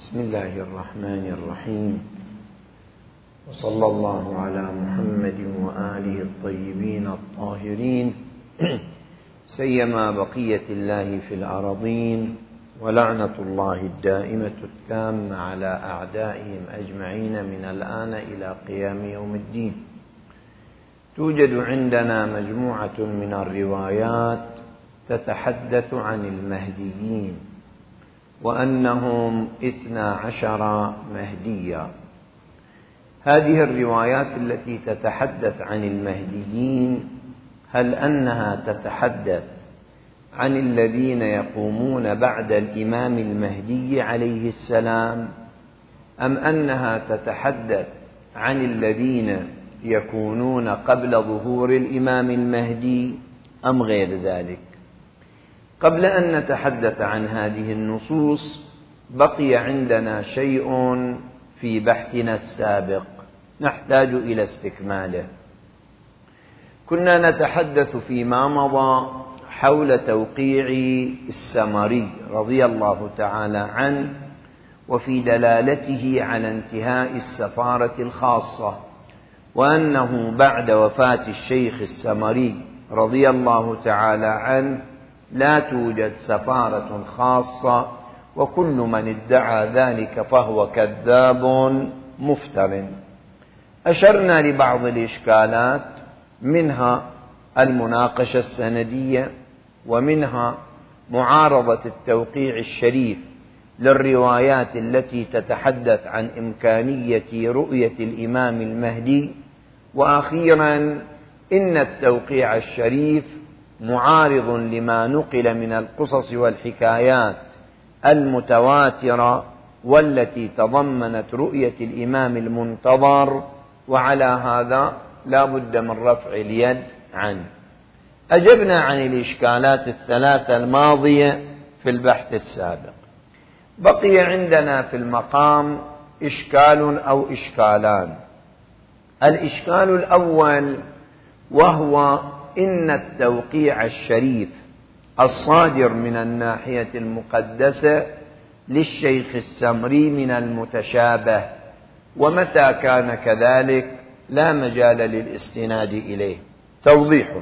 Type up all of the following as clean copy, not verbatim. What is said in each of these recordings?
بسم الله الرحمن الرحيم، وصلى الله على محمد وآله الطيبين الطاهرين، سيما بقية الله في الأرضين، ولعنة الله الدائمة التامة على أعدائهم أجمعين من الآن إلى قيام يوم الدين. توجد عندنا مجموعة من الروايات تتحدث عن المهديين وأنهم 12 مهديا. هذه الروايات التي تتحدث عن المهديين، هل أنها تتحدث عن الذين يقومون بعد الإمام المهدي عليه السلام، أم أنها تتحدث عن الذين يكونون قبل ظهور الإمام المهدي أم غير ذلك؟ قبل أن نتحدث عن هذه النصوص بقي عندنا شيء في بحثنا السابق نحتاج إلى استكماله. كنا نتحدث فيما مضى حول توقيع السمري رضي الله تعالى عنه وفي دلالته على انتهاء السفارة الخاصة، وأنه بعد وفاة الشيخ السمري رضي الله تعالى عنه لا توجد سفارة خاصة، وكل من ادعى ذلك فهو كذاب مفتر. أشرنا لبعض الإشكالات، منها المناقشة السندية، ومنها معارضة التوقيع الشريف للروايات التي تتحدث عن إمكانية رؤية الإمام المهدي، وأخيرا إن التوقيع الشريف معارض لما نقل من القصص والحكايات المتواترة والتي تضمنت رؤية الإمام المنتظر، وعلى هذا لا بد من رفع اليد عنه. أجبنا عن الإشكالات الثلاثة الماضية في البحث السابق. بقي عندنا في المقام إشكال أو إشكالان. الإشكال الأول وهو إن التوقيع الشريف الصادر من الناحية المقدسة للشيخ السمري من المتشابه، ومتى كان كذلك لا مجال للاستناد إليه. توضيحه: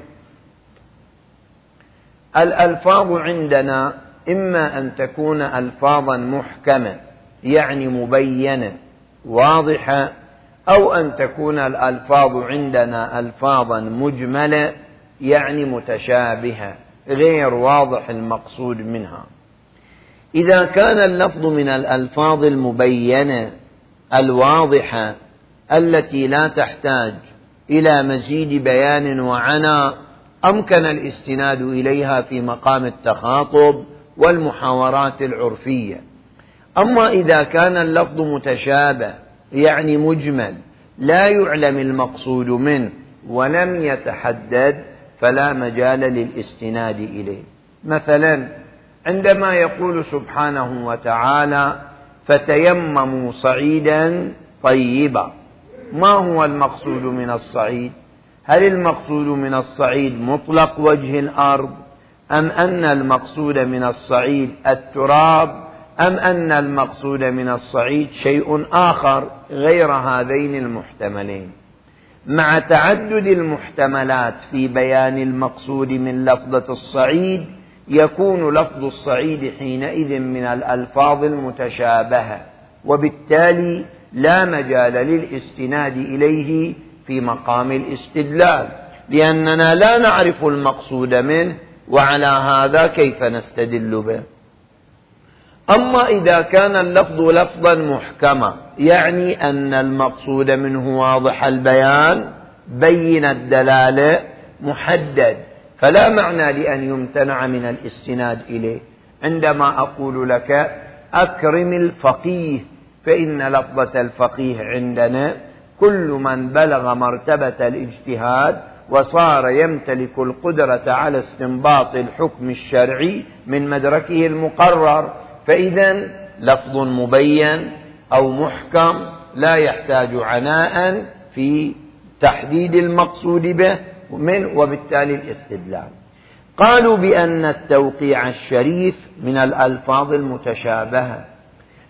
الألفاظ عندنا إما أن تكون ألفاظا محكمة يعني مبينة واضحة، أو أن تكون الألفاظ عندنا ألفاظا مجملة يعني متشابهة غير واضح المقصود منها. إذا كان اللفظ من الألفاظ المبينة الواضحة التي لا تحتاج إلى مزيد بيان وعناء، أمكن الاستناد إليها في مقام التخاطب والمحاورات العرفية. أما إذا كان اللفظ متشابه يعني مجمل لا يعلم المقصود منه ولم يتحدد، فلا مجال للاستناد إليه. مثلا عندما يقول سبحانه وتعالى: فتيمموا صعيدا طيبا، ما هو المقصود من الصعيد؟ هل المقصود من الصعيد مطلق وجه الأرض، أم أن المقصود من الصعيد التراب، أم أن المقصود من الصعيد شيء آخر غير هذين المحتملين؟ مع تعدد المحتملات في بيان المقصود من لفظة الصعيد، يكون لفظ الصعيد حينئذ من الألفاظ المتشابهة، وبالتالي لا مجال للاستناد إليه في مقام الاستدلال، لأننا لا نعرف المقصود منه، وعلى هذا كيف نستدل به؟ أما إذا كان اللفظ لفظا محكما يعني أن المقصود منه واضح البيان بين الدلالة محدد، فلا معنى لأن يمتنع من الاستناد إليه. عندما أقول لك أكرم الفقيه، فإن لفظة الفقيه عندنا كل من بلغ مرتبة الاجتهاد وصار يمتلك القدرة على استنباط الحكم الشرعي من مدركه المقرر، فإذا لفظ مبين أو محكم لا يحتاج عناء في تحديد المقصود به منه، وبالتالي الاستدلال. قالوا بأن التوقيع الشريف من الألفاظ المتشابهة،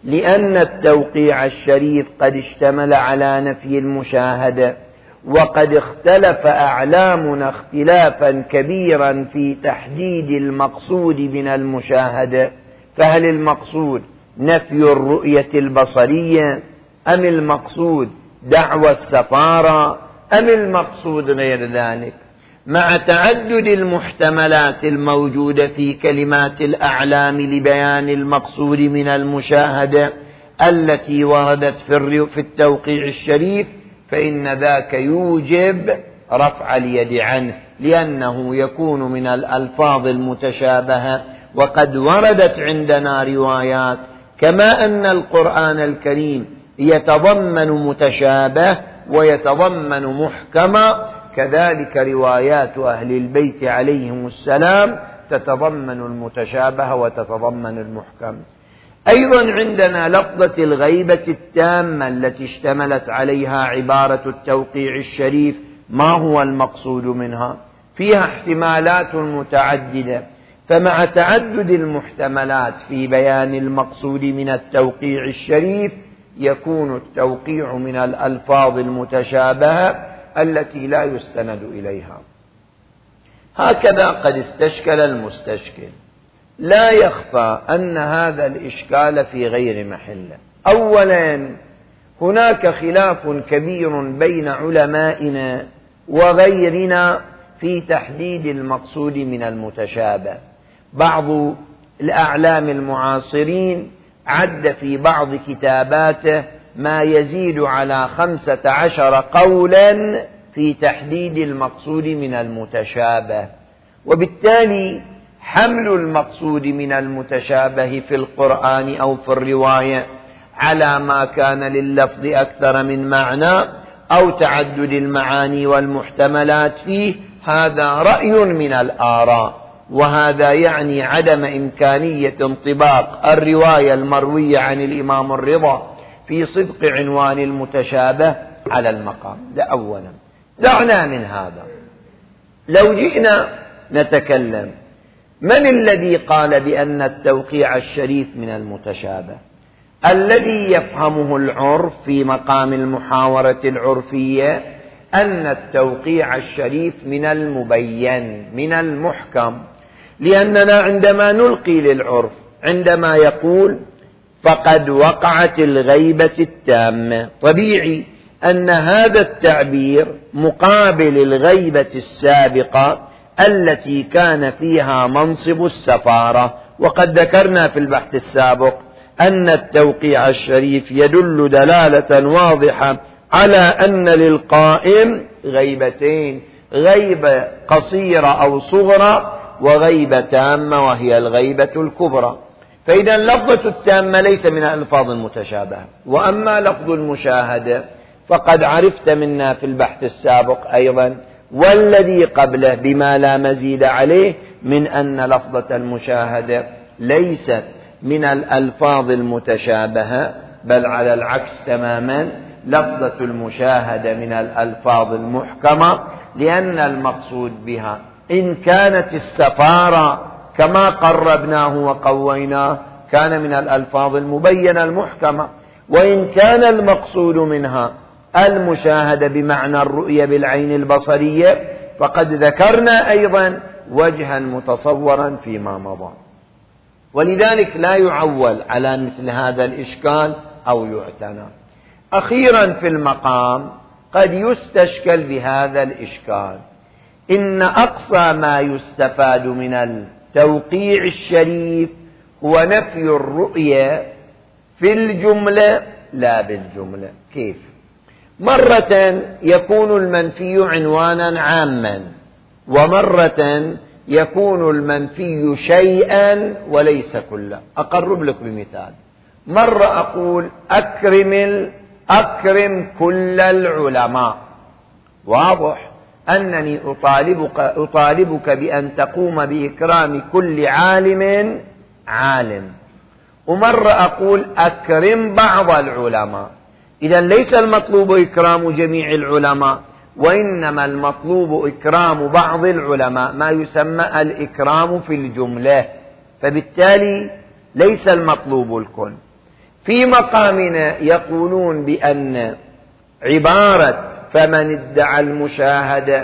لأن التوقيع الشريف قد اشتمل على نفي المشاهدة، وقد اختلف أعلامنا اختلافا كبيرا في تحديد المقصود من المشاهدة، فهل المقصود نفي الرؤية البصرية، أم المقصود دعوى السفارة، أم المقصود غير ذلك؟ مع تعدد المحتملات الموجودة في كلمات الأعلام لبيان المقصود من المشاهدة التي وردت في التوقيع الشريف، فإن ذاك يوجب رفع اليد عنه، لأنه يكون من الألفاظ المتشابهة. وقد وردت عندنا روايات كما أن القرآن الكريم يتضمن متشابه ويتضمن محكما، كذلك روايات أهل البيت عليهم السلام تتضمن المتشابه وتتضمن المحكم. أيضا عندنا لفظة الغيبة التامة التي اشتملت عليها عبارة التوقيع الشريف، ما هو المقصود منها؟ فيها احتمالات متعددة، فمع تعدد المحتملات في بيان المقصود من التوقيع الشريف يكون التوقيع من الألفاظ المتشابهة التي لا يستند إليها. هكذا قد استشكل المستشكل. لا يخفى أن هذا الإشكال في غير محله. أولا، هناك خلاف كبير بين علمائنا وغيرنا في تحديد المقصود من المتشابه. بعض الأعلام المعاصرين عد في بعض كتاباته ما يزيد على 15 قولا في تحديد المقصود من المتشابه، وبالتالي حمل المقصود من المتشابه في القرآن أو في الرواية على ما كان لللفظ أكثر من معنى أو تعدد المعاني والمحتملات فيه، هذا رأي من الآراء، وهذا يعني عدم إمكانية انطباق الرواية المروية عن الإمام الرضا في صدق عنوان المتشابه على المقام. ده أولا. دعنا من هذا. لو جئنا نتكلم، من الذي قال بأن التوقيع الشريف من المتشابه؟ الذي يفهمه العرف في مقام المحاورة العرفية أن التوقيع الشريف من المبين من المحكم، لأننا عندما نلقي للعرف عندما يقول فقد وقعت الغيبة التامة، طبيعي أن هذا التعبير مقابل الغيبة السابقة التي كان فيها منصب السفارة. وقد ذكرنا في البحث السابق أن التوقيع الشريف يدل دلالة واضحة على أن للقائم غيبتين، غيبة قصيرة أو صغرى وغيبة تامة وهي الغيبة الكبرى. فإذا لفظة التامة ليس من الألفاظ المتشابهة. وأما لفظ المشاهدة فقد عرفت منا في البحث السابق أيضا والذي قبله بما لا مزيد عليه من أن لفظة المشاهدة ليست من الألفاظ المتشابهة، بل على العكس تماما، لفظة المشاهدة من الألفاظ المحكمة، لأن المقصود بها إن كانت السفارة كما قربناه وقويناه كان من الألفاظ المبينة المحكمة، وإن كان المقصود منها المشاهدة بمعنى الرؤية بالعين البصرية فقد ذكرنا أيضا وجها متصورا فيما مضى. ولذلك لا يعول على مثل هذا الإشكال أو يعتنى. أخيرا في المقام قد يستشكل بهذا الإشكال. إن أقصى ما يستفاد من التوقيع الشريف هو نفي الرؤية في الجملة لا بالجملة. كيف؟ مرة يكون المنفي عنوانا عاما، ومرة يكون المنفي شيئا وليس كله. أقرب لك بمثال. مرة أقول أكرم كل العلماء، واضح أنني أطالبك بأن تقوم بإكرام كل عالم. ومرة أقول أكرم بعض العلماء. إذا ليس المطلوب إكرام جميع العلماء، وإنما المطلوب إكرام بعض العلماء، ما يسمى الإكرام في الجملة، فبالتالي ليس المطلوب الكل. في مقامنا يقولون بأن عبارة فمن ادعى المشاهدة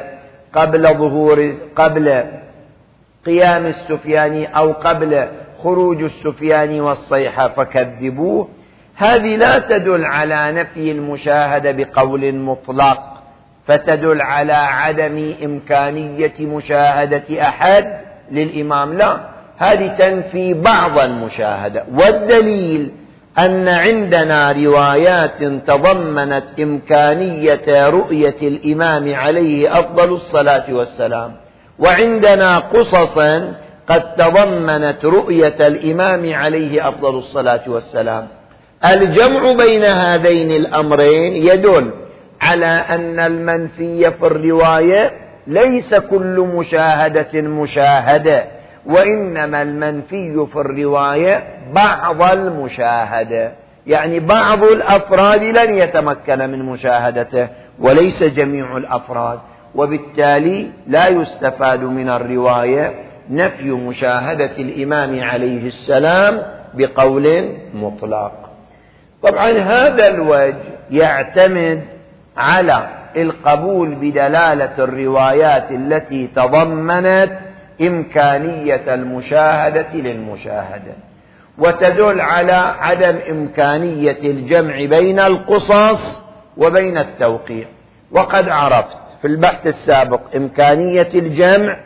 قبل قيام السفياني أو قبل خروج السفياني والصيحة فكذبوه، هذه لا تدل على نفي المشاهدة بقول مطلق، فتدل على عدم إمكانية مشاهدة أحد للإمام، لا، هذه تنفي بعض المشاهدة. والدليل أن عندنا روايات تضمنت إمكانية رؤية الإمام عليه أفضل الصلاة والسلام، وعندنا قصصا قد تضمنت رؤية الإمام عليه أفضل الصلاة والسلام. الجمع بين هذين الأمرين يدل على أن المنفي في الرواية ليس كل مشاهدة مشاهدة، وإنما المنفي في الرواية بعض المشاهدة، يعني بعض الأفراد لن يتمكن من مشاهدته وليس جميع الأفراد، وبالتالي لا يستفاد من الرواية نفي مشاهدة الإمام عليه السلام بقول مطلق. طبعا هذا الوجه يعتمد على القبول بدلالة الروايات التي تضمنت إمكانية المشاهدة للمشاهدة، وتدل على عدم إمكانية الجمع بين القصص وبين التوقيع. وقد عرفت في البحث السابق إمكانية الجمع.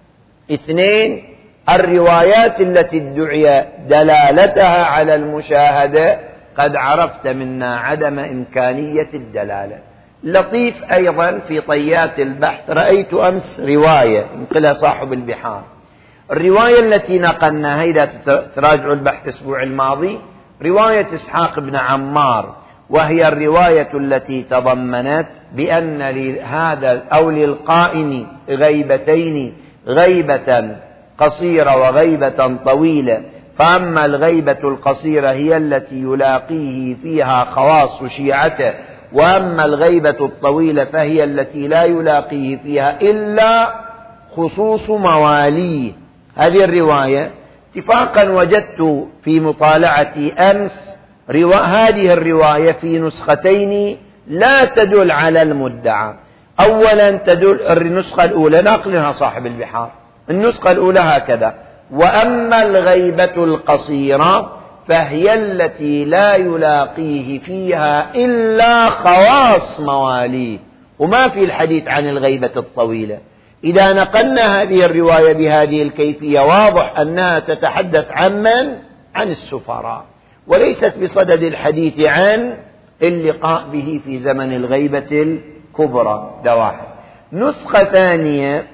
2، الروايات التي ادعي دلالتها على المشاهدة قد عرفت منا عدم إمكانية الدلالة. لطيف أيضا في طيات البحث، رأيت أمس رواية ينقلها صاحب البحار، الرواية التي نقلناها إذا تراجعوا البحث الأسبوع الماضي رواية إسحاق بن عمار، وهي الرواية التي تضمنت بأن لهذا أو للقائم غيبتين، غيبة قصيرة وغيبة طويلة، فأما الغيبة القصيرة هي التي يلاقيه فيها خواص شيعته، وأما الغيبة الطويلة فهي التي لا يلاقيه فيها إلا خصوص مواليه. هذه الرواية اتفاقا وجدت في مطالعتي أمس هذه الرواية في نسختين لا تدل على المدعى. أولا تدل النسخة الأولى ناقلها صاحب البحار، النسخة الأولى هكذا: وأما الغيبة القصيرة فهي التي لا يلاقيه فيها إلا خواص مواليه، وما في الحديث عن الغيبة الطويلة. إذا نقلنا هذه الرواية بهذه الكيفية واضح أنها تتحدث عن من؟ عن السفراء، وليست بصدد الحديث عن اللقاء به في زمن الغيبة الكبرى. ده واحد. نسخة ثانية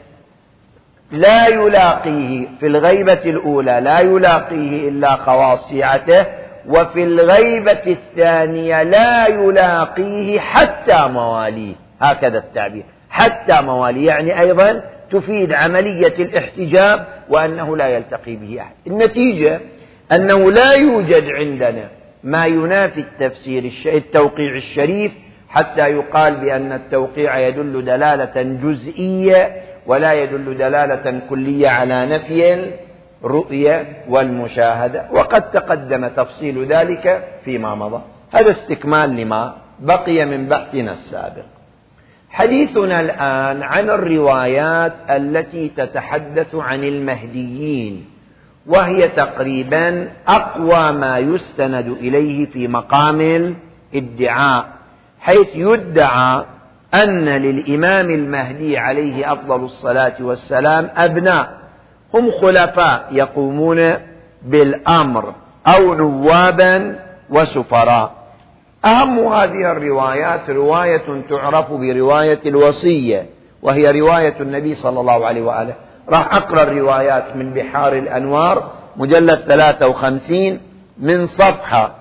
لا يلاقيه في الغيبة الأولى لا يلاقيه إلا خواص شيعته، وفي الغيبة الثانية لا يلاقيه حتى مواليه، هكذا التعبير، حتى مواليه، يعني أيضا تفيد عملية الاحتجاب وأنه لا يلتقي به أحد. النتيجة أنه لا يوجد عندنا ما ينافي التوقيع الشريف حتى يقال بأن التوقيع يدل دلالة جزئية ولا يدل دلالة كلية على نفي الرؤية والمشاهدة، وقد تقدم تفصيل ذلك فيما مضى. هذا استكمال لما بقي من بحثنا السابق. حديثنا الآن عن الروايات التي تتحدث عن المهديين، وهي تقريبا أقوى ما يستند إليه في مقام الادعاء، حيث يدعى أن للإمام المهدي عليه أفضل الصلاة والسلام أبناء هم خلفاء يقومون بالأمر أو نوابا وسفراء. أهم هذه الروايات رواية تعرف برواية الوصية، وهي رواية النبي صلى الله عليه وآله. راح أقرأ الروايات من بحار الأنوار مجلد 53 من صفحة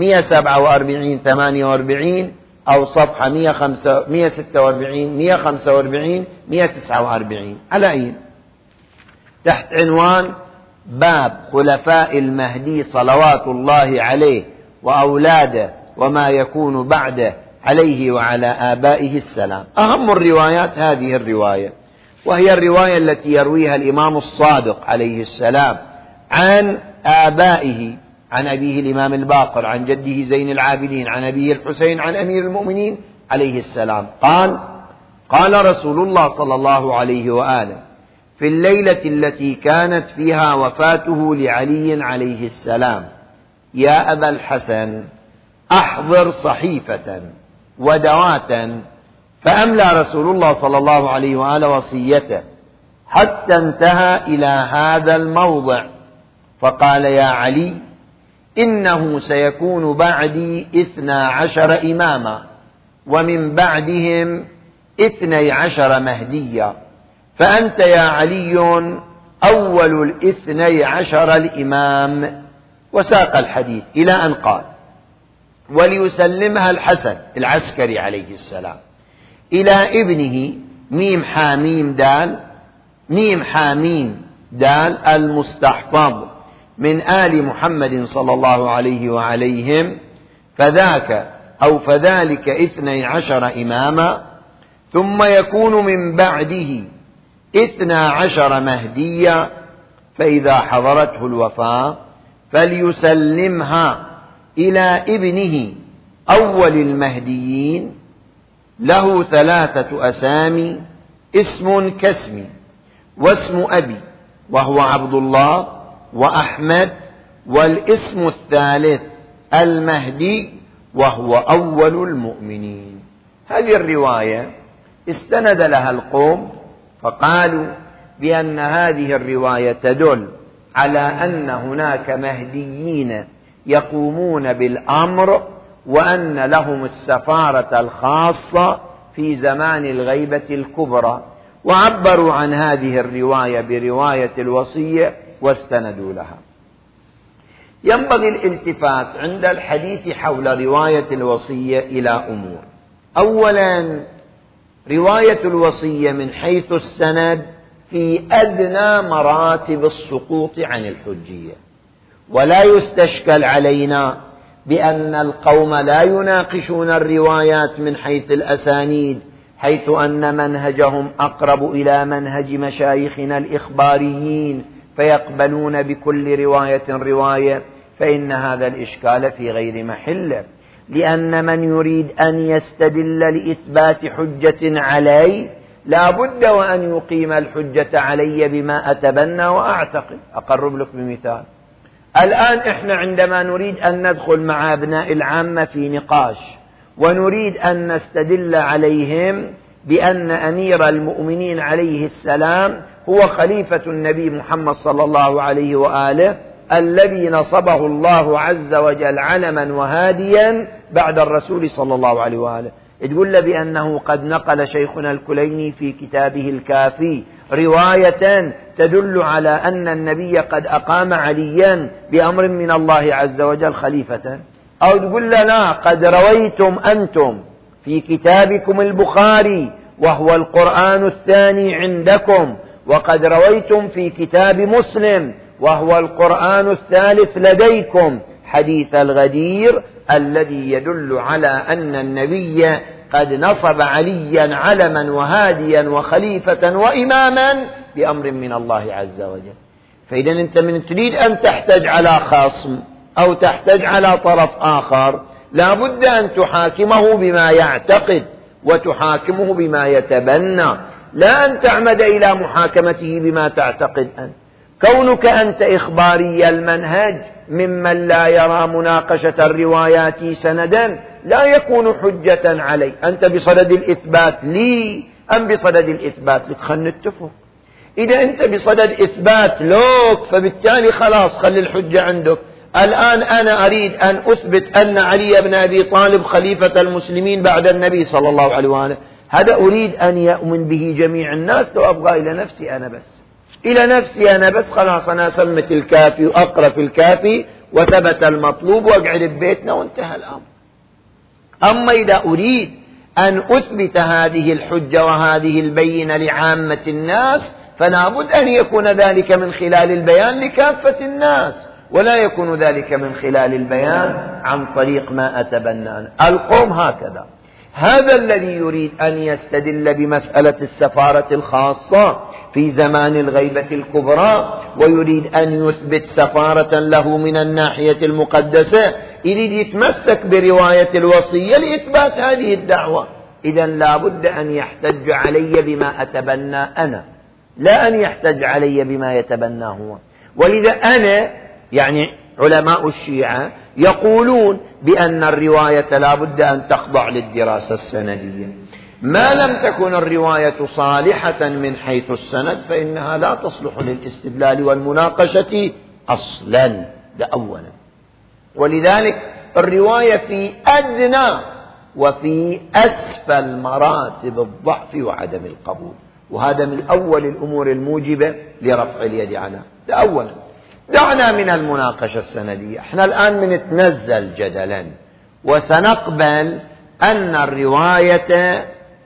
147 48 أو صفحة 146 145 149 على أي تحت عنوان باب خلفاء المهدي صلوات الله عليه وأولاده وما يكون بعده عليه وعلى آبائه السلام. أهم الروايات هذه الرواية، وهي الرواية التي يرويها الإمام الصادق عليه السلام عن آبائه عن أبيه الإمام الباقر عن جده زين العابدين عن أبيه الحسين عن أمير المؤمنين عليه السلام قال: قال رسول الله صلى الله عليه وآله: في الليلة التي كانت فيها وفاته لعلي عليه السلام: يا أبا الحسن، أحضر صحيفة ودواتا. فأملى رسول الله صلى الله عليه وآله وصيته حتى انتهى إلى هذا الموضع، فقال: يا علي، إنه سيكون بعدي 12 إماما، ومن بعدهم 12 مهديا، فأنت يا علي أول 12 الإمام. وساق الحديث إلى أن قال: وليسلمها الحسن العسكري عليه السلام إلى ابنه ميم حاميم دال ميم حاميم دال المستحفظ من آل محمد صلى الله عليه وعليهم، فذاك أو فذلك 12 إماما، ثم يكون من بعده 12 مهديا، فإذا حضرته الوفاة فليسلمها إلى ابنه أول المهديين، له 3 أسامي، اسم كاسمي، واسم أبي وهو عبد الله وأحمد، والاسم الثالث المهدي وهو أول المؤمنين. هذه الرواية استند لها القوم فقالوا بأن هذه الرواية تدل على أن هناك مهديين يقومون بالأمر، وأن لهم السفارة الخاصة في زمان الغيبة الكبرى، وعبروا عن هذه الرواية برواية الوصية واستندوا لها. ينبغي الالتفات عند الحديث حول رواية الوصية إلى أمور. أولا، رواية الوصية من حيث السند في أدنى مراتب السقوط عن الحجية، ولا يستشكل علينا بأن القوم لا يناقشون الروايات من حيث الأسانيد، حيث أن منهجهم أقرب إلى منهج مشايخنا الإخباريين، فيقبلون بكل رواية، فإن هذا الإشكال في غير محله، لأن من يريد أن يستدل لإثبات حجة علي لا بد وأن يقيم الحجة علي بما أتبنى وأعتقد. أقرب لك بمثال. الآن إحنا عندما نريد أن ندخل مع أبناء العامة في نقاش ونريد أن نستدل عليهم بأن أمير المؤمنين عليه السلام هو خليفة النبي محمد صلى الله عليه وآله الذي نصبه الله عز وجل علما وهاديا بعد الرسول صلى الله عليه وآله، تقول له بأنه قد نقل شيخنا الكليني في كتابه الكافي رواية تدل على أن النبي قد أقام عليا بأمر من الله عز وجل خليفة، أو تقول له لا، قد رويتم أنتم في كتابكم البخاري وهو القرآن الثاني عندكم، وقد رويتم في كتاب مسلم وهو القرآن الثالث لديكم حديث الغدير الذي يدل على أن النبي قد نصب عليا علما وهاديا وخليفة وإماما بأمر من الله عز وجل. فإذا أنت من تريد أن تحتج على خصم أو تحتج على طرف آخر لا بد أن تحاكمه بما يعتقد وتحاكمه بما يتبنى، لا أن تعمد إلى محاكمته بما تعتقد أنت. كونك أنت إخباري المنهج ممن لا يرى مناقشة الروايات سندا لا يكون حجة علي. أنت بصدد الإثبات لي أم بصدد الإثبات لك؟ خلنا نتفق. إذا أنت بصدد إثبات لك فبالتالي خلاص خلي الحجة عندك. الآن أنا أريد أن أثبت أن علي بن أبي طالب خليفة المسلمين بعد النبي صلى الله عليه وآله، هذا أريد أن يؤمن به جميع الناس، لو أبغى إلى نفسي أنا بس خلاص أنا سمت الكافي وأقرأ في الكافي وثبت المطلوب وأقعد ببيتنا وانتهى الأمر. أما إذا أريد أن أثبت هذه الحجة وهذه البينة لعامة الناس فلا بد أن يكون ذلك من خلال البيان لكافة الناس، ولا يكون ذلك من خلال البيان عن طريق ما أتبنى. القوم هكذا. هذا الذي يريد أن يستدل بمسألة السفارة الخاصة في زمان الغيبة الكبرى ويريد أن يثبت سفارة له من الناحية المقدسة، يريد يتمسك برواية الوصية لإثبات هذه الدعوة. إذن لا بد أن يحتج علي بما أتبنى أنا، لا أن يحتج علي بما يتبنى هو. ولذا أنا يعني علماء الشيعة يقولون بأن الرواية لا بد أن تخضع للدراسة السندية. ما لم تكن الرواية صالحة من حيث السند فإنها لا تصلح للاستدلال والمناقشة أصلا، ده أولا. ولذلك الرواية في أدنى وفي أسفل مراتب الضعف وعدم القبول، وهذا من أول الأمور الموجبة لرفع اليد عنها، ده أولا. دعنا من المناقشة السندية، احنا الآن بنتنزل جدلا وسنقبل أن الرواية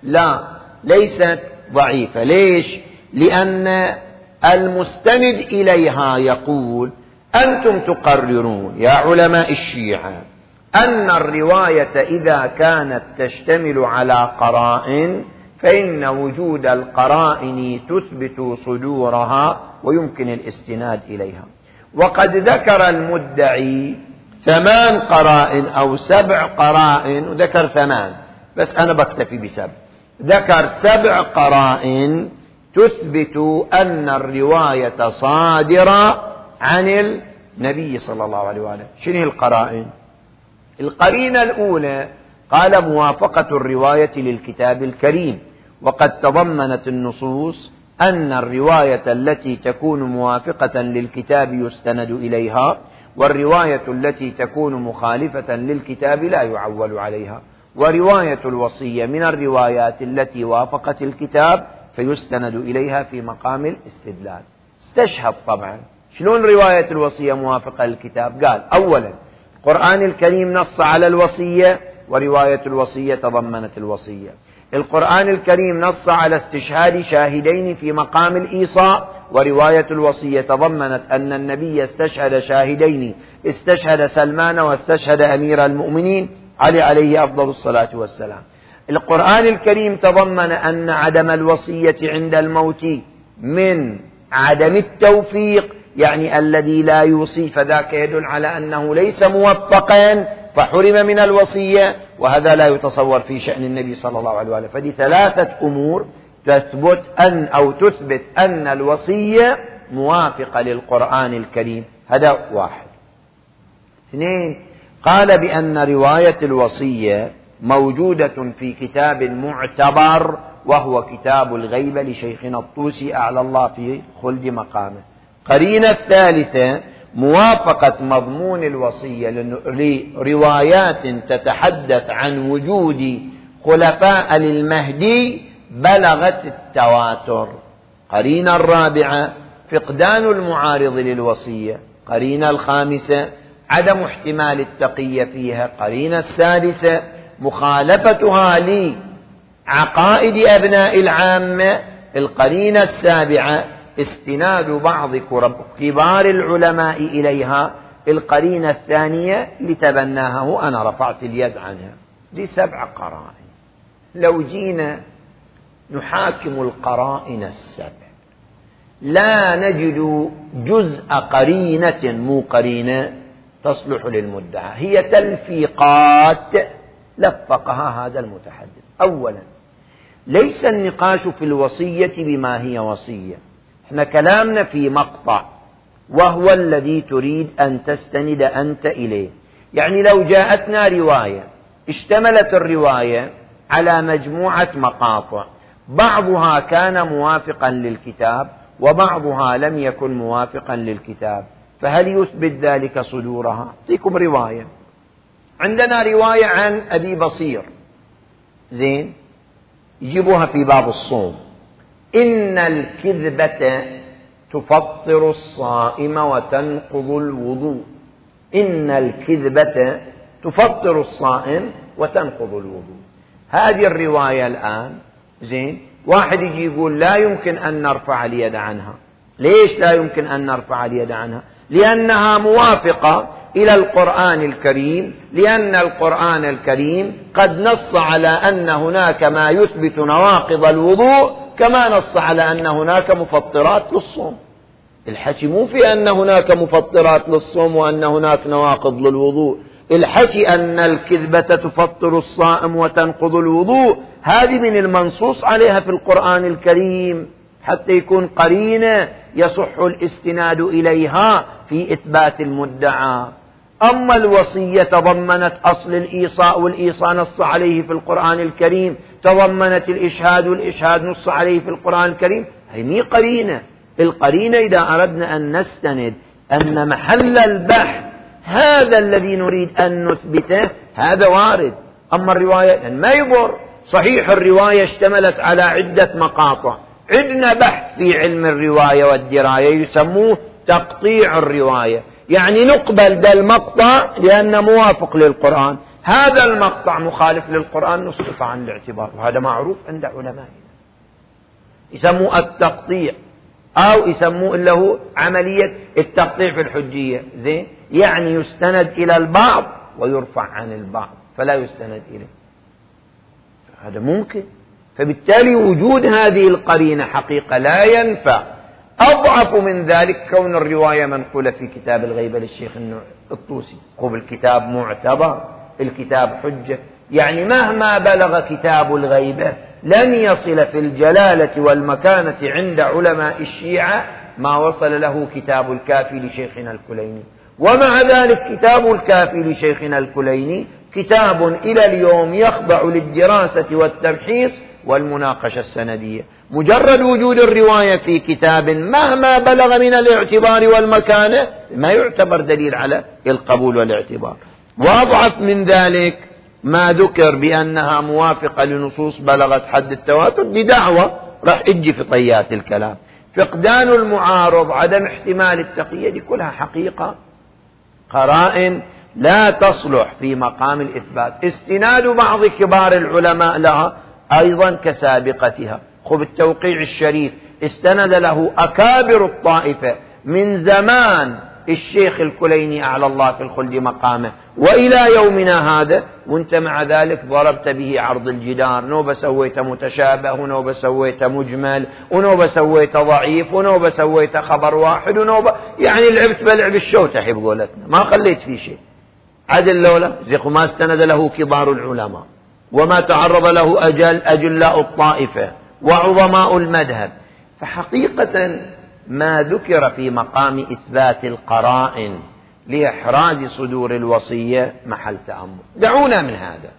ليست ضعيفة. ليش؟ لأن المستند إليها يقول أنتم تقررون يا علماء الشيعة أن الرواية إذا كانت تشتمل على قرائن فإن وجود القرائن تثبت صدورها ويمكن الاستناد إليها. وقد ذكر المدعي 8 قرائن أو 7 قرائن، وذكر 8 بس أنا بكتفي ب7. ذكر 7 قرائن تثبت أن الرواية صادرة عن النبي صلى الله عليه وآله. شنو القرائن؟ القرينة الأولى قال موافقة الرواية للكتاب الكريم، وقد تضمنت النصوص أن الرواية التي تكون موافقة للكتاب يستند إليها، والرواية التي تكون مخالفة للكتاب لا يعول عليها. ورواية الوصية من الروايات التي وافقت الكتاب فيستند إليها في مقام الاستدلال. استشهد طبعا شلون رواية الوصية موافقة للكتاب؟ قال أولا القرآن الكريم نص على الوصية ورواية الوصية تضمنت الوصية. القرآن الكريم نص على استشهاد شاهدين في مقام الإيصاء، ورواية الوصية تضمنت أن النبي استشهد شاهدين، استشهد سلمان واستشهد أمير المؤمنين علي عليه أفضل الصلاة والسلام. القرآن الكريم تضمن أن عدم الوصية عند الموت من عدم التوفيق، يعني الذي لا يوصي فذاك يدل على أنه ليس موفقا فحرم من الوصية، وهذا لا يتصور في شأن النبي صلى الله عليه وآله. فدي 3 أمور تثبت أن الوصية موافقة للقرآن الكريم. هذا 1. 2 قال بأن رواية الوصية موجودة في كتاب معتبر وهو كتاب الغيبة لشيخنا الطوسي أعلى الله في خلد مقامه. قرينة 3 موافقة مضمون الوصية لروايات تتحدث عن وجود خلفاء للمهدي بلغت التواتر. قرينة 4 فقدان المعارض للوصية. قرينة 5 عدم احتمال التقية فيها. قرينة 6 مخالفتها لعقائد أبناء العامة. القرينة 7 استناد بعض كبار العلماء إليها. القرينة 2 لتبناها وأنا رفعت اليد عنها. دي 7 قرائن. لو جينا نحاكم القرائن 7 لا نجد جزء قرينة مو قرينة تصلح للمدعى، هي تلفيقات لفقها هذا المتحدث. أولا ليس النقاش في الوصية بما هي وصية، احنا كلامنا في مقطع وهو الذي تريد أن تستند أنت إليه. يعني لو جاءتنا رواية اشتملت الرواية على مجموعة مقاطع، بعضها كان موافقا للكتاب وبعضها لم يكن موافقا للكتاب، فهل يثبت ذلك صدورها؟ أعطيكم رواية. عندنا رواية عن أبي بصير، زين، يجيبوها في باب الصوم: إن الكذبة تفطر الصائم وتنقض الوضوء. إن الكذبة تفطر الصائم وتنقض الوضوء. هذه الرواية الآن، زين، واحد يجي يقول لا يمكن أن نرفع اليد عنها. ليش لا يمكن أن نرفع اليد عنها؟ لأنها موافقة إلى القرآن الكريم، لأن القرآن الكريم قد نص على أن هناك ما يثبت نواقض الوضوء، كما نص على أن هناك مفطرات للصوم. الحكي مو في أن هناك مفطرات للصوم وأن هناك نواقض للوضوء، الحكي أن الكذبة تفطر الصائم وتنقض الوضوء، هذه من المنصوص عليها في القرآن الكريم، حتى يكون قرينة يصح الاستناد إليها في إثبات المدعى. أما الوصية تضمنت أصل الإيصاء، والإيصاء نص عليه في القرآن الكريم، تضمنت الإشهاد، والإشهاد نص عليه في القرآن الكريم، هي قرينة. القرينة إذا أردنا أن نستند أن محل البحث هذا الذي نريد أن نثبته، هذا وارد. أما الرواية يعني ما يضر. صحيح الرواية اشتملت على عدة مقاطع، عندنا بحث في علم الرواية والدراية يسموه تقطيع الرواية، يعني نقبل ذا المقطع لأنه موافق للقرآن، هذا المقطع مخالف للقرآن نسقط عن الاعتبار، وهذا معروف عند علمائنا، يسموه التقطيع، أو يسموه له عملية التقطيع في الحجية. زين، يعني يستند إلى البعض ويرفع عن البعض، فلا يستند إليه، هذا ممكن. فبالتالي وجود هذه القرينة حقيقة لا ينفع. أضعف من ذلك كون الرواية منقولة في كتاب الغيبة للشيخ الطوسي، قبل الكتاب معتبر، الكتاب حجة، يعني مهما بلغ كتاب الغيبة لن يصل في الجلالة والمكانة عند علماء الشيعة ما وصل له كتاب الكافي لشيخنا الكليني. ومع ذلك كتاب الكافي لشيخنا الكليني كتاب إلى اليوم يخضع للدراسة والتمحيص والمناقشة السندية. مجرد وجود الرواية في كتاب مهما بلغ من الاعتبار والمكانة ما يعتبر دليل على القبول والاعتبار. وأضعف من ذلك ما ذكر بأنها موافقة لنصوص بلغت حد التواتر بدعوة راح اجي في طيات الكلام، فقدان المعارض، عدم احتمال التقية، دي كلها حقيقة قرائن لا تصلح في مقام الإثبات. استناد بعض كبار العلماء لها أيضا كسابقتها. خذ التوقيع الشريف استند له أكابر الطائفة من زمان الشيخ الكليني أعلى الله في الخلد مقامه وإلى يومنا هذا، وانت مع ذلك ضربت به عرض الجدار، نوبة سويت متشابه، ونوبة سويت مجمل، ونوبة سويت ضعيف، ونوبة سويت خبر واحد، ونوبة يعني لعبت بلعب الشوتح بقولتنا، ما خليت فيه شيء. عدل لولا ما استند له كبار العلماء وما تعرض له أجلاء الطائفة وعظماء المذهب. فحقيقة ما ذكر في مقام إثبات القرائن لإحراز صدور الوصية محل تأمل. دعونا من هذا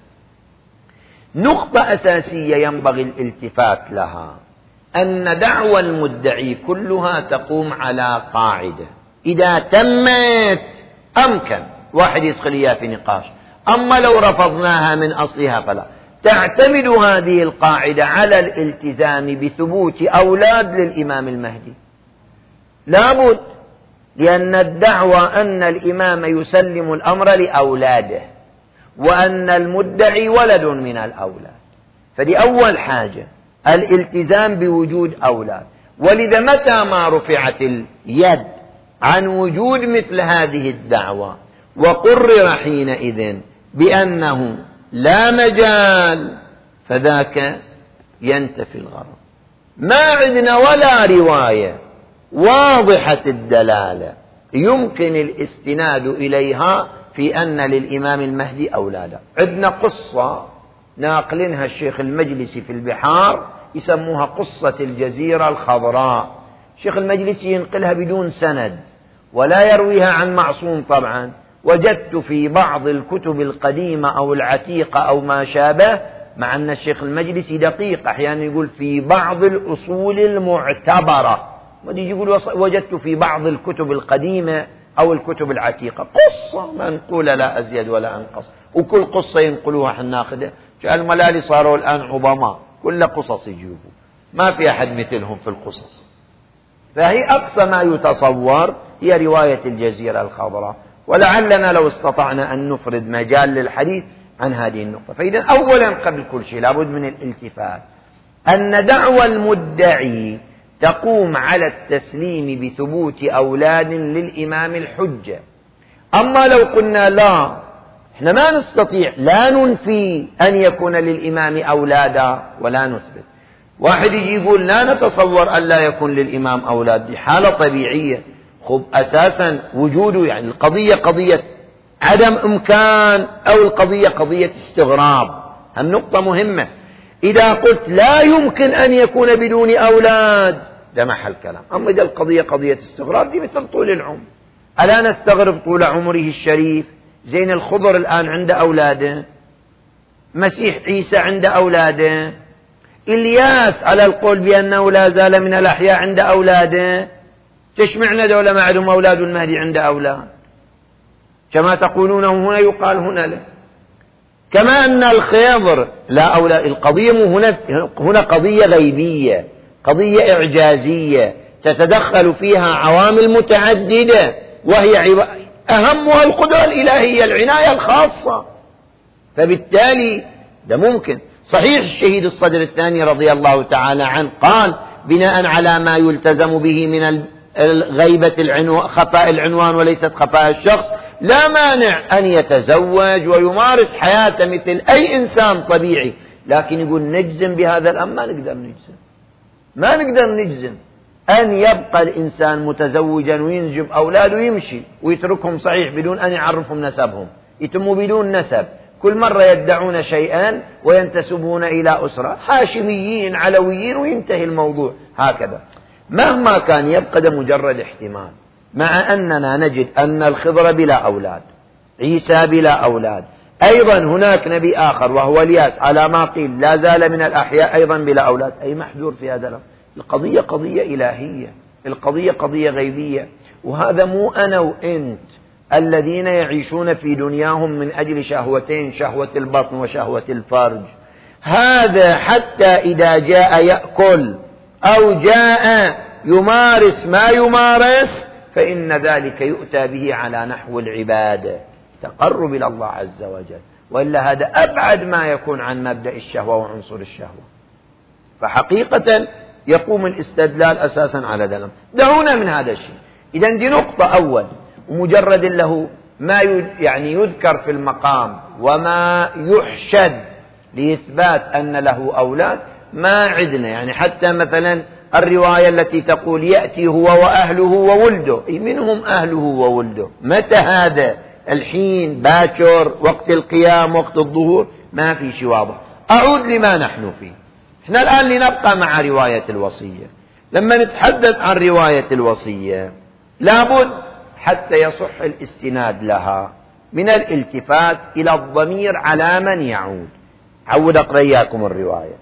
نقطة أساسية ينبغي الالتفات لها، أن دعوى المدعي كلها تقوم على قاعدة إذا تمت أمكن واحد يدخل إياه في نقاش، أما لو رفضناها من أصلها فلا. تعتمد هذه القاعدة على الالتزام بثبوت أولاد للإمام المهدي، لابد، لأن الدعوى أن الإمام يسلم الأمر لأولاده وأن المدعي ولد من الأولاد، فدي أول حاجة الالتزام بوجود أولاد. ولذا متى ما رفعت اليد عن وجود مثل هذه الدعوى وقرر حينئذ بأنه لا مجال، فذاك ينتفي الغرض. ما عندنا ولا رواية واضحة الدلالة يمكن الاستناد إليها في أن للإمام المهدي أولادا. عندنا قصة ناقلنها الشيخ المجلسي في البحار يسموها قصة الجزيرة الخضراء. الشيخ المجلسي ينقلها بدون سند ولا يرويها عن معصوم طبعا. وجدت في بعض الكتب القديمة أو العتيقة أو ما شابه، مع أن الشيخ المجلسي دقيق أحيانا يقول في بعض الأصول المعتبرة، ودي يقول وجدت في بعض الكتب القديمة أو الكتب العتيقة. قصة منقولة لا أزيد ولا أنقص، وكل قصة ينقلوها حناخدها. الملالي صاروا الآن عظماء، كل قصص يجيبوا، ما في أحد مثلهم في القصص. فهي أقصى ما يتصور هي رواية الجزيرة الخضراء، ولعلنا لو استطعنا أن نفرد مجال للحديث عن هذه النقطة. فإذا أولا قبل كل شيء لابد من الالتفات أن دعوى المدعي تقوم على التسليم بثبوت أولاد للإمام الحجة، أما لو قلنا لا، احنا ما نستطيع، لا ننفي أن يكون للإمام أولادا ولا نثبت. واحد يجي يقول لا نتصور أن لا يكون للإمام أولاد، دي حالة طبيعية. خب أساسا وجوده، يعني القضية قضية عدم إمكان أو القضية قضية استغراب، النقطة مهمة. إذا قلت لا يمكن أن يكون بدون أولاد ده محل كلام. أما إذا القضية قضية استغراب، دي مثل طول العمر. ألا نستغرب طول عمره الشريف؟ زين الخضر الآن عنده أولاده، مسيح عيسى عنده أولاده، إلياس على القول بأنه لا زال من الأحياء عنده أولاده. تشمعنا دولة ما عندهم أولاد والمهدي عنده أولاد؟ كما تقولون هنا يقال هنا له. كما أن الخضر لا أولاد. القضية هنا قضية غيبية، قضية إعجازية تتدخل فيها عوامل متعددة، وهي أهمها القدرة الإلهية، العناية الخاصة. فبالتالي ده ممكن. صحيح الشهيد الصدر الثاني رضي الله تعالى عنه قال بناء على ما يلتزم به من غيبة خفاء العنوان وليست خفاء الشخص، لا مانع أن يتزوج ويمارس حياته مثل أي إنسان طبيعي. لكن يقول نجزم بهذا الأمر، ما نقدر نجزم أن يبقى الإنسان متزوجا وينجب أولاده ويمشي ويتركهم صحيح بدون أن يعرفهم نسبهم، يتموا بدون نسب، كل مرة يدعون شيئا وينتسبون إلى أسرة، هاشميين علويين، وينتهي الموضوع هكذا. مهما كان يبقى ده مجرد احتمال، مع أننا نجد أن الخضر بلا أولاد، عيسى بلا أولاد، أيضا هناك نبي آخر وهو الياس على ما قيل لا زال من الأحياء أيضا بلا أولاد. أي محذور في هذا الأمر؟ القضية قضية إلهية، القضية قضية غيبية. وهذا مو أنا وإنت الذين يعيشون في دنياهم من أجل شهوتين، شهوة البطن وشهوة الفرج. هذا حتى إذا جاء يأكل أو جاء يمارس ما يمارس، فإن ذلك يؤتى به على نحو العبادة، تقرب إلى الله عز وجل، وإلا هذا أبعد ما يكون عن مبدأ الشهوة وعنصر الشهوة. فحقيقة يقوم الاستدلال أساسا على ذلك. دعونا من هذا الشيء. إذن دي نقطة أول، ومجرد له ما يعني يذكر في المقام وما يحشد لإثبات أن له أولاد ما عدنا. يعني حتى مثلا الرواية التي تقول يأتي هو وأهله وولده، منهم أهله وولده، متى هذا؟ الحين باكر، وقت القيام، وقت الظهور، ما في شيء واضح. أعود لما نحن فيه. احنا الآن لنبقى مع رواية الوصية. لما نتحدث عن رواية الوصية لابد حتى يصح الاستناد لها من الالتفات إلى الضمير على من يعود. عود أقرأ إياكم الرواية.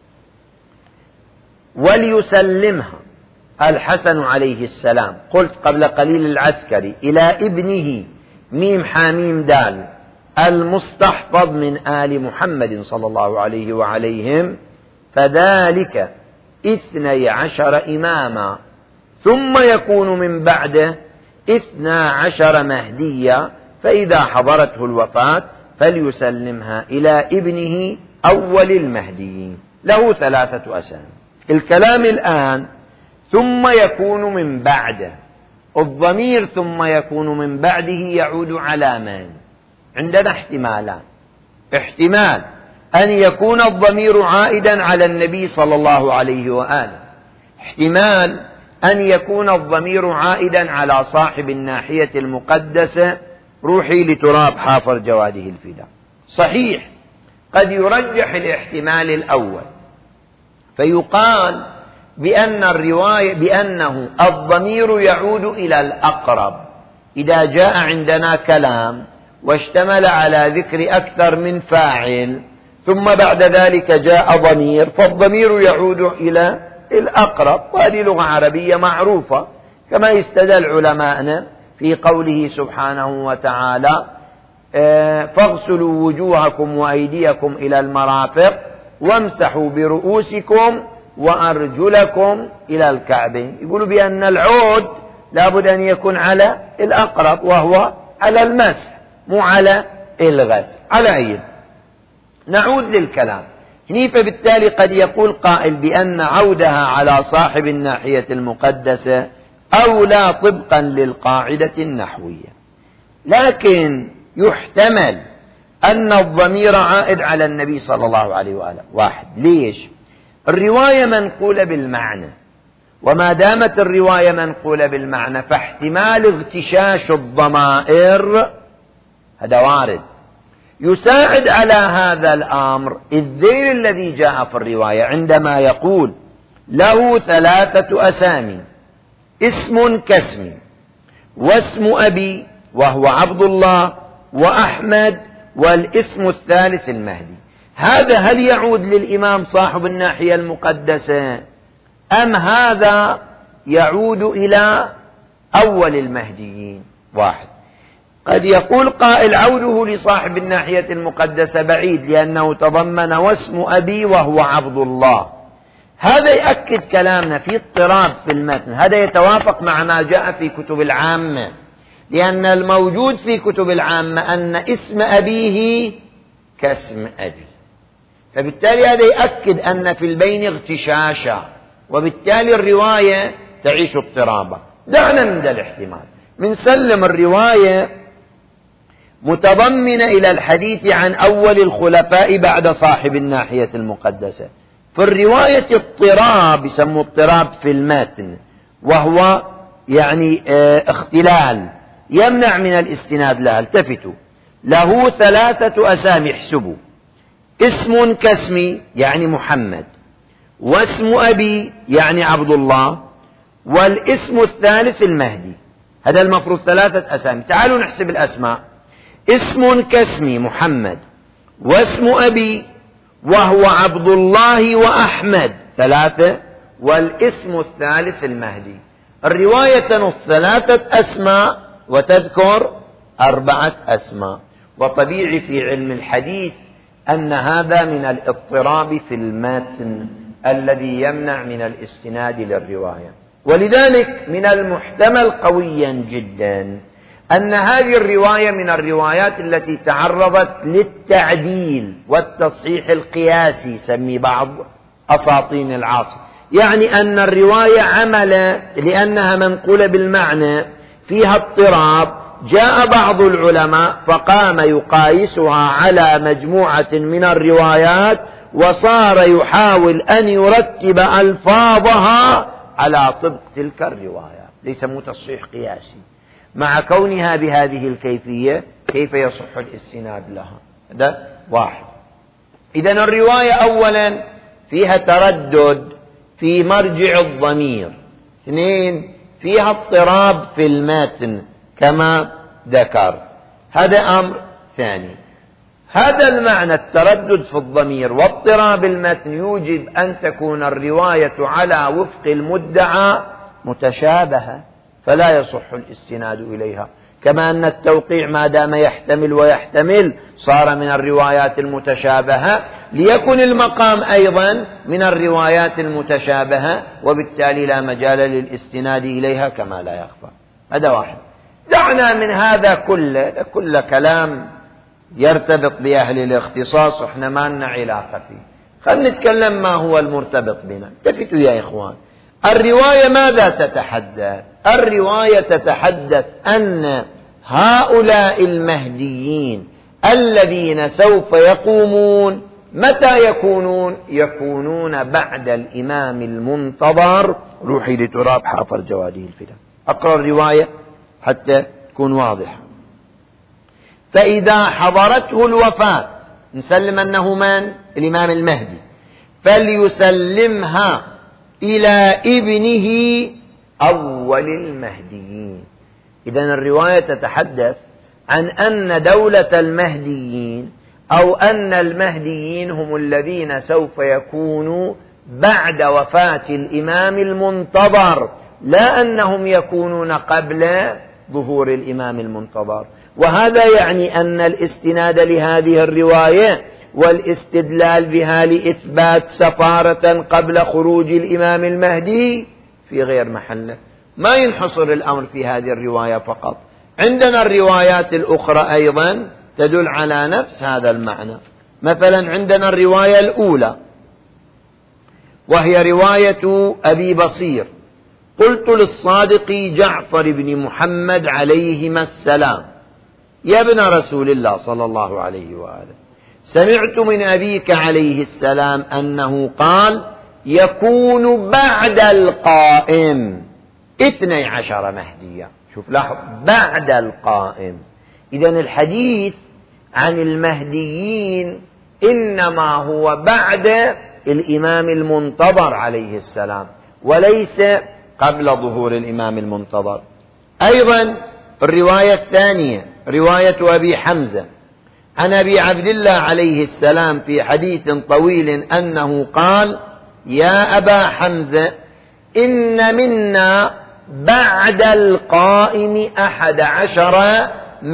وليسلمها الحسن عليه السلام، قلت قبل قليل العسكري، إلى ابنه ميم حاميم دال المستحفظ من آل محمد صلى الله عليه وعليهم، فذلك 12 إماما، ثم يكون من بعده 12 مهديا، فإذا حضرته الوفاة فليسلمها إلى ابنه أول المهديين، له 3 أسامي. الكلام الآن ثم يكون من بعده، الضمير ثم يكون من بعده يعود على من؟ عندنا احتمالان. احتمال أن يكون الضمير عائدا على النبي صلى الله عليه وآله، احتمال أن يكون الضمير عائدا على صاحب الناحية المقدسة، روحي لتراب حافر جواده الفداء. صحيح قد يرجح الاحتمال الأول، فيقال بأن الرواية بأنه الضمير يعود إلى الأقرب. إذا جاء عندنا كلام واشتمل على ذكر أكثر من فاعل ثم بعد ذلك جاء ضمير، فالضمير يعود إلى الأقرب، وهذه لغة عربية معروفة، كما يستدل علماءنا في قوله سبحانه وتعالى فاغسلوا وجوهكم وأيديكم إلى المرافق وامسحوا برؤوسكم وأرجلكم إلى الكعبين. يقولوا بأن العود لابد أن يكون على الأقرب، وهو على المسح مو على الغسل. على أي نعود للكلام هنا. فبالتالي قد يقول قائل بأن عودها على صاحب الناحية المقدسة أولى طبقا للقاعدة النحوية. لكن يحتمل أن الضمير عائد على النبي صلى الله عليه وآله. واحد، ليش؟ الرواية منقولة بالمعنى، وما دامت الرواية منقولة بالمعنى فاحتمال اغتشاش الضمائر هذا وارد. يساعد على هذا الأمر الذيل الذي جاء في الرواية عندما يقول له 3 أسامي، اسم كاسمي واسم أبي وهو عبد الله وأحمد والاسم الثالث المهدي. هذا هل يعود للإمام صاحب الناحية المقدسة أم هذا يعود إلى أول المهديين؟ واحد. قد يقول قائل عوده لصاحب الناحية المقدسة بعيد لأنه تضمن واسم أبي وهو عبد الله. هذا يؤكد كلامنا في اضطراب في المتن، هذا يتوافق مع ما جاء في كتب العامة، لأن الموجود في كتب العامة أن اسم أبيه كاسم أبي، فبالتالي هذا يؤكد أن في البين اغتشاشا، وبالتالي الرواية تعيش اضطرابا. دعنا من ذا الاحتمال، من سلم الرواية متضمنة إلى الحديث عن أول الخلفاء بعد صاحب الناحية المقدسة. في الرواية اضطراب، يسموه اضطراب في المتن، وهو يعني اختلال يمنع من الاستناد لها. التفتوا، له 3 أسامي، احسبوا، اسم كاسمي يعني محمد، واسم أبي يعني عبد الله، والاسم الثالث المهدي. هذا المفروض 3 أسامي. تعالوا نحسب الأسماء. اسم كاسمي محمد، واسم أبي وهو عبد الله وأحمد 3، والاسم الثالث المهدي. الرواية تنص 3 أسماء وتذكر 4 أسماء، وطبيعي في علم الحديث أن هذا من الاضطراب في المتن الذي يمنع من الاستناد للرواية. ولذلك من المحتمل قويا جدا أن هذه الرواية من الروايات التي تعرضت للتعديل والتصحيح القياسي، سمي بعض أساطين العصر، يعني أن الرواية عمل لأنها منقولة بالمعنى فيها اضطراب، جاء بعض العلماء فقام يقايسها على مجموعة من الروايات وصار يحاول أن يرتب ألفاظها على طبق تلك الرواية، ليس تصحيح قياسي. مع كونها بهذه الكيفية كيف يصح الاستناد لها؟ هذا واحد. إذن الرواية أولا فيها تردد في مرجع الضمير. 2 فيها اضطراب في المتن كما ذكرت. هذا أمر ثاني. هذا المعنى التردد في الضمير واضطراب المتن يوجب أن تكون الرواية على وفق المدعى متشابهة، فلا يصح الاستناد إليها. كما أن التوقيع ما دام يحتمل ويحتمل صار من الروايات المتشابهة، ليكن المقام أيضا من الروايات المتشابهة، وبالتالي لا مجال للاستناد إليها كما لا يخفى. هذا واحد. دعنا من هذا كل كلام يرتبط بأهل الاختصاص، احنا ما لنا علاقة فيه. خلينا نتكلم ما هو المرتبط بنا. التفتوا يا إخوان، الرواية ماذا تتحدث؟ الرواية تتحدث أن هؤلاء المهديين الذين سوف يقومون متى يكونون؟ يكونون بعد الإمام المنتظر. روحي لتراب حافر جوادي الفدا. أقرأ الرواية حتى تكون واضحة. فإذا حضرته الوفاة، نسلم أنه من؟ الإمام المهدي، فليسلمها إلى ابنه أول المهديين. إذن الرواية تتحدث عن أن دولة المهديين أو أن المهديين هم الذين سوف يكونوا بعد وفاة الإمام المنتظر، لا أنهم يكونون قبل ظهور الإمام المنتظر. وهذا يعني أن الاستناد لهذه الرواية والاستدلال بها لإثبات سفارة قبل خروج الإمام المهدي في غير محله. ما ينحصر الأمر في هذه الرواية فقط، عندنا الروايات الأخرى أيضا تدل على نفس هذا المعنى. مثلا عندنا الرواية الأولى وهي رواية أبي بصير: قلت للصادق جعفر بن محمد عليهما السلام: يا ابن رسول الله صلى الله عليه وآله، سمعت من أبيك عليه السلام أنه قال يكون بعد القائم 12 مهديا. شوف لاحظ، بعد القائم. إذن الحديث عن المهديين إنما هو بعد الإمام المنتظر عليه السلام، وليس قبل ظهور الإمام المنتظر. أيضا الرواية الثانية رواية أبي حمزة عن أبي عبد الله عليه السلام في حديث طويل أنه قال يا أبا حمزة إن منا بعد القائم 11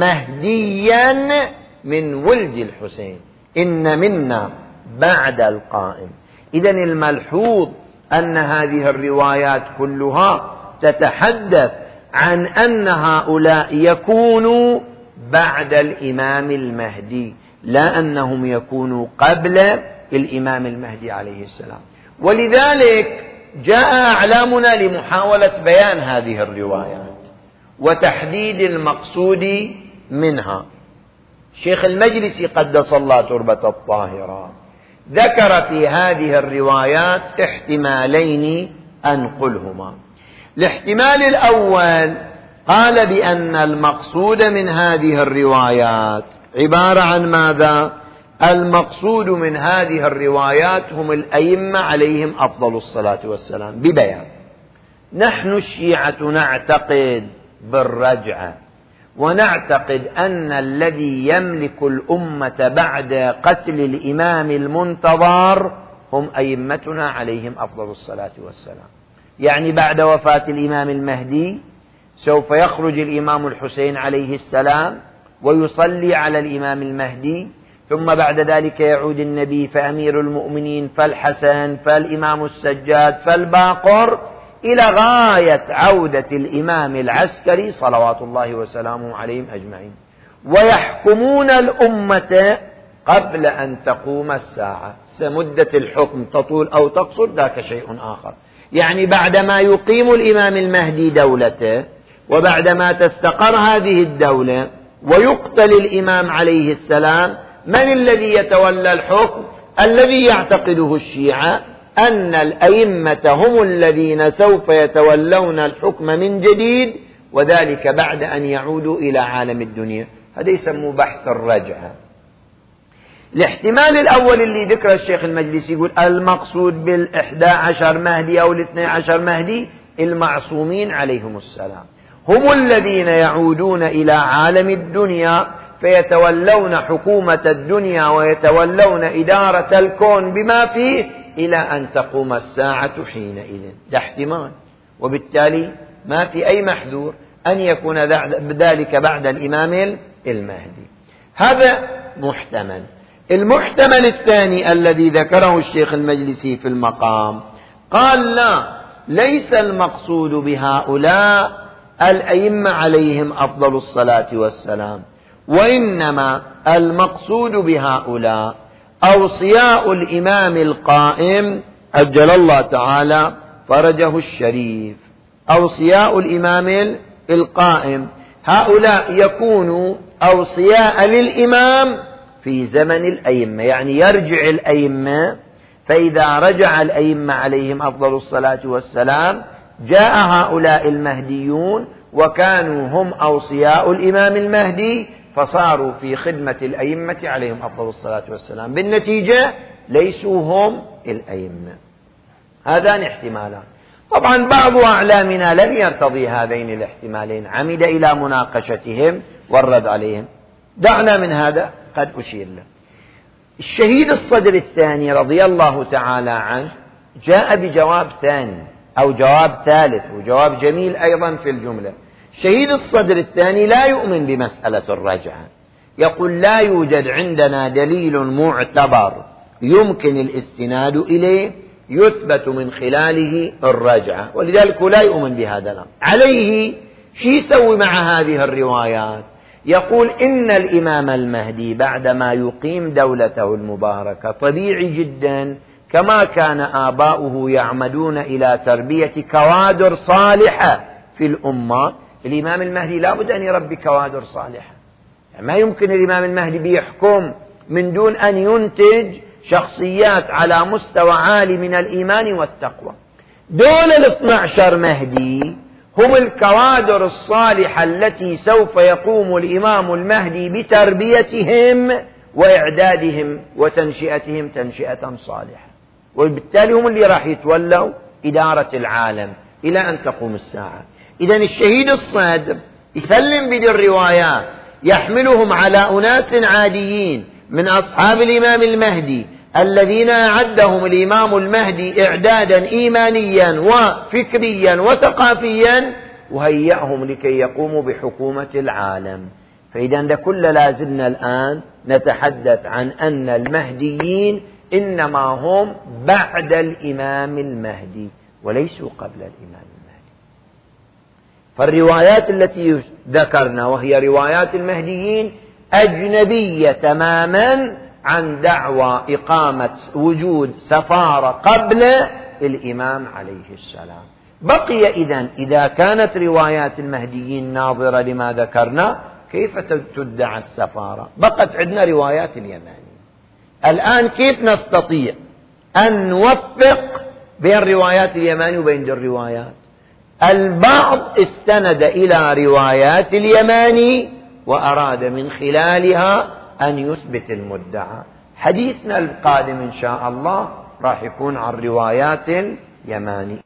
مهديا من ولد الحسين. إن منا بعد القائم. إذن الملحوظ أن هذه الروايات كلها تتحدث عن أن هؤلاء يكونوا بعد الإمام المهدي، لا أنهم يكونوا قبل الإمام المهدي عليه السلام. ولذلك جاء أعلامنا لمحاولة بيان هذه الروايات وتحديد المقصود منها. شيخ المجلسي قدس الله تربة الطاهرة ذكر في هذه الروايات احتمالين أنقلهما. الاحتمال الأول قال بأن المقصود من هذه الروايات عبارة عن ماذا؟ المقصود من هذه الروايات هم الأئمة عليهم أفضل الصلاة والسلام، ببيان نحن الشيعة نعتقد بالرجعة، ونعتقد أن الذي يملك الأمة بعد قتل الإمام المنتظر هم أئمتنا عليهم أفضل الصلاة والسلام. يعني بعد وفاة الإمام المهدي سوف يخرج الإمام الحسين عليه السلام ويصلي على الإمام المهدي، ثم بعد ذلك يعود النبي فأمير المؤمنين فالحسن فالإمام السجاد فالباقر، إلى غاية عودة الإمام العسكري صلوات الله وسلامه عليهم أجمعين، ويحكمون الأمة قبل أن تقوم الساعة. مدة الحكم تطول أو تقصر ذاك شيء آخر. يعني بعدما يقيم الإمام المهدي دولته، وبعدما تستقر هذه الدولة ويقتل الإمام عليه السلام، من الذي يتولى الحكم؟ الذي يعتقده الشيعة أن الأئمة هم الذين سوف يتولون الحكم من جديد، وذلك بعد أن يعودوا إلى عالم الدنيا. هذا يسمى بحث الرجعة. الاحتمال الأول اللي ذكر الشيخ المجلسي يقول المقصود بال11 مهدي أو ال12 مهدي المعصومين عليهم السلام، هم الذين يعودون إلى عالم الدنيا فيتولون حكومة الدنيا ويتولون إدارة الكون بما فيه إلى أن تقوم الساعة حينئذ. ده احتمال، وبالتالي ما في أي محذور أن يكون ذلك بعد الإمام المهدي. هذا محتمل. المحتمل الثاني الذي ذكره الشيخ المجلسي في المقام قال لا، ليس المقصود بهؤلاء الأئمة عليهم أفضل الصلاة والسلام، وإنما المقصود بهؤلاء أوصياء الإمام القائم عجل الله تعالى فرجه الشريف. أوصياء الإمام القائم هؤلاء يكونوا أوصياء للإمام في زمن الأئمة، يعني يرجع الأئمة، فإذا رجع الأئمة عليهم أفضل الصلاة والسلام جاء هؤلاء المهديون وكانوا هم أوصياء الإمام المهدي، فصاروا في خدمة الأئمة عليهم أفضل الصلاة والسلام، بالنتيجة ليسوا هم الأئمة. هذان احتمالان. طبعا بعض أعلامنا لم يرتضي هذين الاحتمالين، عمد إلى مناقشتهم والرد عليهم. دعنا من هذا، قد أشير له. الشهيد الصدر الثاني رضي الله تعالى عنه جاء بجواب ثاني أو جواب ثالث، وجواب جميل أيضا في الجملة. شهيد الصدر الثاني لا يؤمن بمسألة الرجعة، يقول لا يوجد عندنا دليل معتبر يمكن الاستناد إليه يثبت من خلاله الرجعة، ولذلك لا يؤمن بهذا الأمر. عليه شو يسوي مع هذه الروايات؟ يقول إن الإمام المهدي بعدما يقيم دولته المباركة طبيعي جدا كما كان آباؤه يعمدون إلى تربية كوادر صالحة في الأمة، الإمام المهدي لا بد أن يربي كوادر صالحة. يعني ما يمكن الإمام المهدي بيحكم من دون أن ينتج شخصيات على مستوى عالي من الإيمان والتقوى. دول 12 مهدي هم الكوادر الصالحة التي سوف يقوم الإمام المهدي بتربيتهم وإعدادهم وتنشئتهم تنشئة صالحة، وبالتالي هم اللي راح يتولوا إدارة العالم إلى أن تقوم الساعة. إذن الشهيد الصدر يسلم بدي الروايات، يحملهم على أناس عاديين من أصحاب الإمام المهدي الذين أعدهم الإمام المهدي إعدادا إيمانيا وفكريا وثقافيا، وهيئهم لكي يقوموا بحكومة العالم. فإذا كل لازلنا الآن نتحدث عن أن المهديين إنما هم بعد الإمام المهدي وليسوا قبل الإمام المهدي. فالروايات التي ذكرنا وهي روايات المهديين أجنبية تماما عن دعوى إقامة وجود سفارة قبل الإمام عليه السلام. بقي إذا كانت روايات المهديين ناظرة لما ذكرنا، كيف تدعى السفارة؟ بقت عندنا روايات اليماني. الآن كيف نستطيع أن نوفق بين روايات اليماني وبين الروايات؟ البعض استند إلى روايات اليماني وأراد من خلالها أن يثبت المدعى. حديثنا القادم إن شاء الله راح يكون عن روايات اليماني.